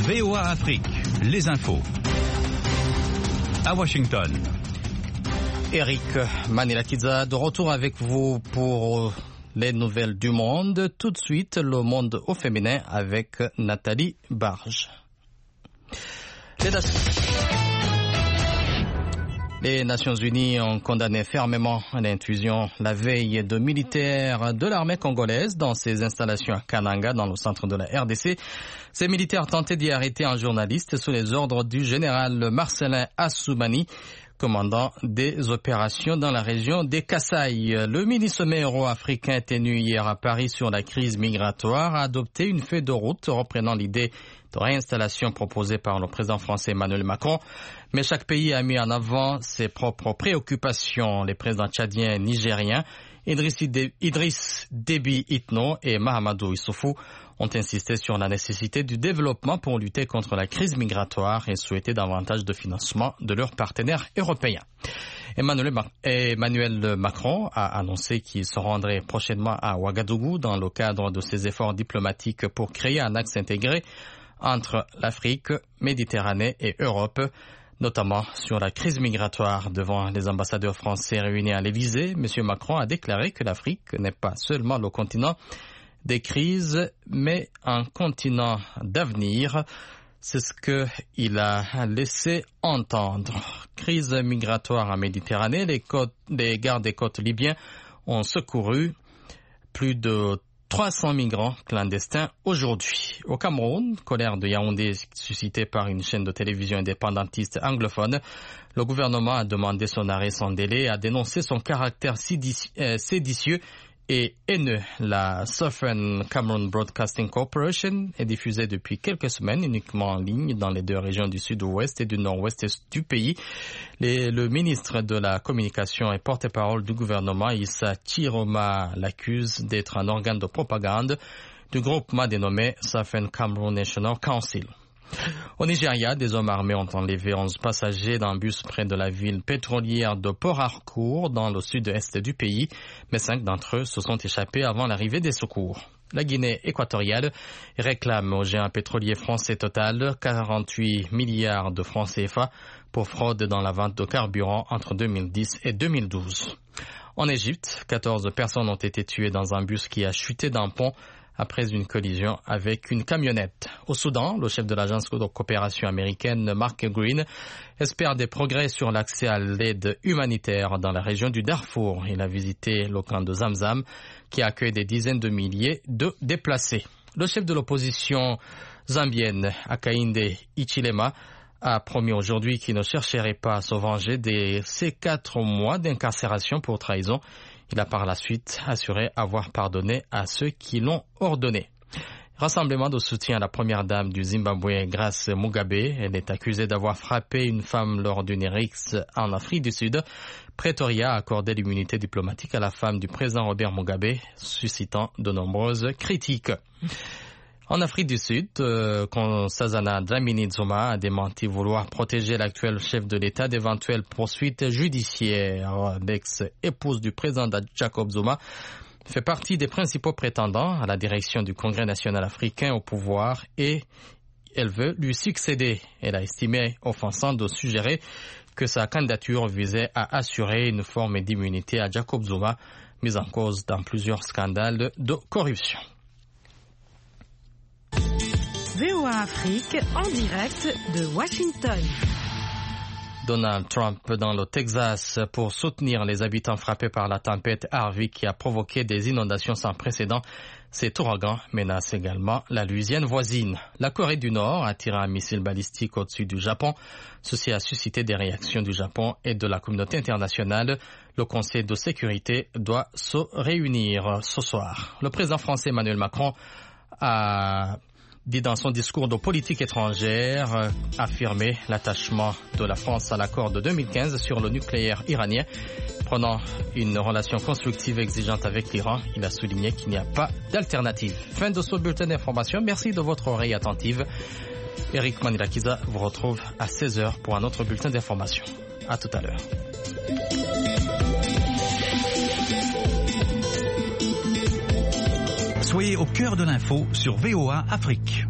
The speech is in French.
VOA Afrique, les infos. À Washington. Eric Manilakiza, de retour avec vous pour les nouvelles du monde. Tout de suite, le monde au féminin avec Nathalie Barge. Les Nations Unies ont condamné fermement l'intrusion la veille de militaires de l'armée congolaise dans ses installations à Kananga, dans le centre de la RDC. Ces militaires tentaient d'y arrêter un journaliste sous les ordres du général Marcelin Assoumani, commandant des opérations dans la région des Kasaï. Le mini-sommet euro-africain tenu hier à Paris sur la crise migratoire a adopté une feuille de route reprenant l'idée de réinstallation proposée par le président français Emmanuel Macron. Mais chaque pays a mis en avant ses propres préoccupations. Les présidents tchadiens et nigériens, Idriss Déby Itno et Mahamadou Issoufou, ont insisté sur la nécessité du développement pour lutter contre la crise migratoire et souhaité davantage de financement de leurs partenaires européens. Emmanuel Macron a annoncé qu'il se rendrait prochainement à Ouagadougou dans le cadre de ses efforts diplomatiques pour créer un axe intégré entre l'Afrique, Méditerranée et Europe, notamment sur la crise migratoire. Devant les ambassadeurs français réunis à l'Élysée, M. Macron a déclaré que l'Afrique n'est pas seulement le continent des crises, mais un continent d'avenir. C'est ce qu'il a laissé entendre. Crise migratoire en Méditerranée, les gardes des côtes libyens ont secouru plus de 300 migrants clandestins aujourd'hui. Au Cameroun, colère de Yaoundé suscitée par une chaîne de télévision indépendantiste anglophone, le gouvernement a demandé son arrêt sans délai et a dénoncé son caractère séditieux et haineux. La Southern Cameroon Broadcasting Corporation est diffusée depuis quelques semaines uniquement en ligne dans les deux régions du sud-ouest et du nord-ouest du pays. Le ministre de la Communication et porte-parole du gouvernement, Issa Chiroma, l'accuse d'être un organe de propagande du groupement dénommé Southern Cameroon National Council. Au Nigeria, des hommes armés ont enlevé 11 passagers d'un bus près de la ville pétrolière de Port Harcourt dans le sud-est du pays, mais 5 d'entre eux se sont échappés avant l'arrivée des secours. La Guinée équatoriale réclame au géant pétrolier français Total 48 milliards de francs CFA pour fraude dans la vente de carburant entre 2010 et 2012. En Égypte, 14 personnes ont été tuées dans un bus qui a chuté d'un pont après une collision avec une camionnette. Au Soudan, le chef de l'agence de coopération américaine, Mark Green, espère des progrès sur l'accès à l'aide humanitaire dans la région du Darfour. Il a visité le camp de Zamzam, qui accueille des dizaines de milliers de déplacés. Le chef de l'opposition zambienne, Hakainde Hichilema, a promis aujourd'hui qu'il ne chercherait pas à se venger de ces 4 mois d'incarcération pour trahison. Il a par la suite assuré avoir pardonné à ceux qui l'ont ordonné. Rassemblement de soutien à la première dame du Zimbabwe, Grace Mugabe. Elle est accusée d'avoir frappé une femme lors d'une rixe en Afrique du Sud. Pretoria a accordé l'immunité diplomatique à la femme du président Robert Mugabe, suscitant de nombreuses critiques. En Afrique du Sud, Nkosazana Dlamini-Zuma a démenti vouloir protéger l'actuel chef de l'État d'éventuelles poursuites judiciaires. L'ex-épouse du président Jacob Zuma fait partie des principaux prétendants à la direction du Congrès national africain au pouvoir et elle veut lui succéder. Elle a estimé offensant de suggérer que sa candidature visait à assurer une forme d'immunité à Jacob Zuma, mis en cause dans plusieurs scandales de corruption. VOA Afrique en direct de Washington. Donald Trump dans le Texas pour soutenir les habitants frappés par la tempête Harvey qui a provoqué des inondations sans précédent. Cet ouragan menace également la Louisiane voisine. La Corée du Nord a tiré un missile balistique au-dessus du Japon. Ceci a suscité des réactions du Japon et de la communauté internationale. Le Conseil de sécurité doit se réunir ce soir. Le président français Emmanuel Macron a dit dans son discours de politique étrangère affirmer l'attachement de la France à l'accord de 2015 sur le nucléaire iranien. Prenant une relation constructive et exigeante avec l'Iran, il a souligné qu'il n'y a pas d'alternative. Fin de ce bulletin d'information. Merci de votre oreille attentive. Eric Manilakiza vous retrouve à 16h pour un autre bulletin d'information. À tout à l'heure. Soyez au cœur de l'info sur VOA Afrique.